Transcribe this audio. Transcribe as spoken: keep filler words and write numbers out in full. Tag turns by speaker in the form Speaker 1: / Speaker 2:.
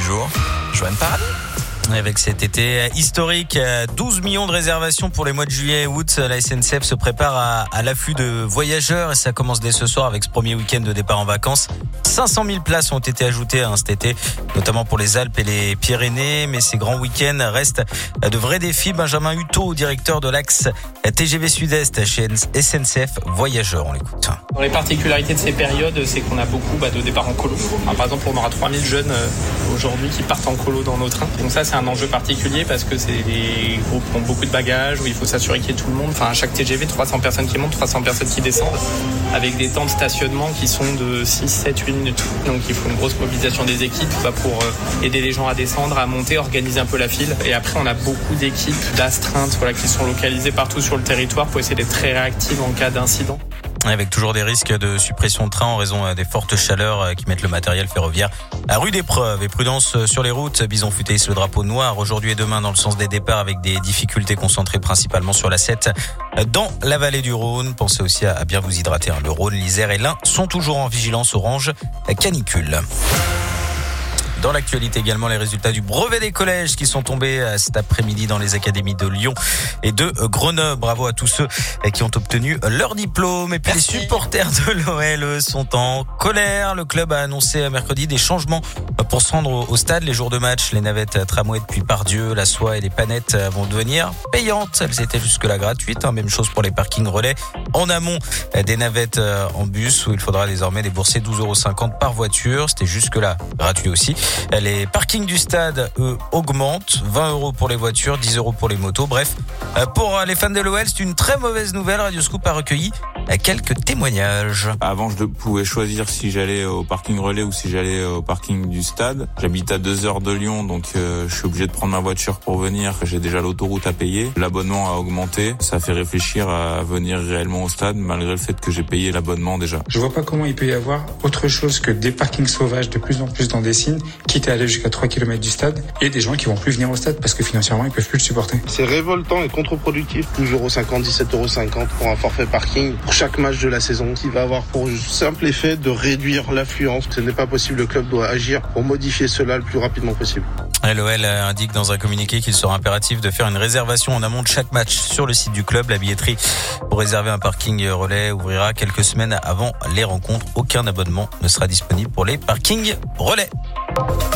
Speaker 1: jour, Joanne Paradis.
Speaker 2: Avec cet été historique, douze millions de réservations pour les mois de juillet et août. La S N C F se prépare à, à l'afflux de voyageurs et ça commence dès ce soir avec ce premier week-end de départ en vacances. cinq cent mille places ont été ajoutées hein, cet été, notamment pour les Alpes et les Pyrénées. Mais ces grands week-ends restent de vrais défis. Benjamin Hutto, directeur de l'axe T G V Sud-Est chez S N C F Voyageurs. On l'écoute.
Speaker 3: Dans les particularités de ces périodes, c'est qu'on a beaucoup bah, de départs en colo. Alors, par exemple, on aura trois mille jeunes euh, aujourd'hui qui partent en colo dans nos trains. Donc ça, c'est un enjeu particulier parce que c'est des groupes qui ont beaucoup de bagages, où il faut s'assurer qu'il y ait tout le monde. Enfin, à chaque T G V, trois cents personnes qui montent, trois cents personnes qui descendent, avec des temps de stationnement qui sont de six, sept, huit minutes. Donc il faut une grosse mobilisation des équipes bah, pour euh, aider les gens à descendre, à monter, organiser un peu la file. Et après, on a beaucoup d'équipes d'astreintes voilà, qui sont localisées partout sur le territoire pour essayer d'être très réactives en cas d'incident.
Speaker 2: Avec toujours des risques de suppression de train en raison des fortes chaleurs qui mettent le matériel ferroviaire à rude épreuve. Et prudence sur les routes. Bison Futé hisse le drapeau noir aujourd'hui et demain dans le sens des départs avec des difficultés concentrées principalement sur la sept dans la vallée du Rhône. Pensez aussi à bien vous hydrater. Le Rhône, l'Isère et l'Ain sont toujours en vigilance orange canicule. Dans l'actualité également, les résultats du brevet des collèges qui sont tombés cet après-midi dans les académies de Lyon et de Grenoble. Bravo à tous ceux qui ont obtenu leur diplôme. Et puis Merci. Les supporters de l'O L sont en colère. Le club a annoncé mercredi des changements pour se rendre au stade. Les jours de match, les navettes tramway depuis Pardieu, la soie et les panettes vont devenir payantes. Elles étaient jusque-là gratuites. Même chose pour les parkings relais en amont des navettes en bus où il faudra désormais débourser douze euros cinquante par voiture. C'était jusque-là gratuit aussi. Les parkings du stade, eux, augmentent. vingt euros pour les voitures, dix euros pour les motos. Bref, pour les fans de l'O L, c'est une très mauvaise nouvelle. Radio Scoop a recueilli quelques témoignages.
Speaker 4: Avant, je pouvais choisir si j'allais au parking relais ou si j'allais au parking du stade. J'habite à deux heures de Lyon, donc euh, je suis obligé de prendre ma voiture pour venir. J'ai déjà l'autoroute à payer. L'abonnement a augmenté. Ça fait réfléchir à venir réellement au stade, malgré le fait que j'ai payé l'abonnement déjà.
Speaker 5: Je vois pas comment il peut y avoir autre chose que des parkings sauvages de plus en plus dans des signes, quitte à aller jusqu'à trois kilomètres du stade, et des gens qui vont plus venir au stade parce que financièrement ils peuvent plus le supporter.
Speaker 6: C'est révoltant et contre-productif. douze euros cinquante, dix-sept euros cinquante pour un forfait parking pour chaque match de la saison, qui va avoir pour simple effet de réduire l'affluence. Ce n'est pas possible, le club doit agir pour modifier cela le plus rapidement possible.
Speaker 2: L'O L indique dans un communiqué qu'il sera impératif de faire une réservation en amont de chaque match sur le site du club. La billetterie pour réserver un parking relais ouvrira quelques semaines avant les rencontres. Aucun abonnement ne sera disponible pour les parkings relais.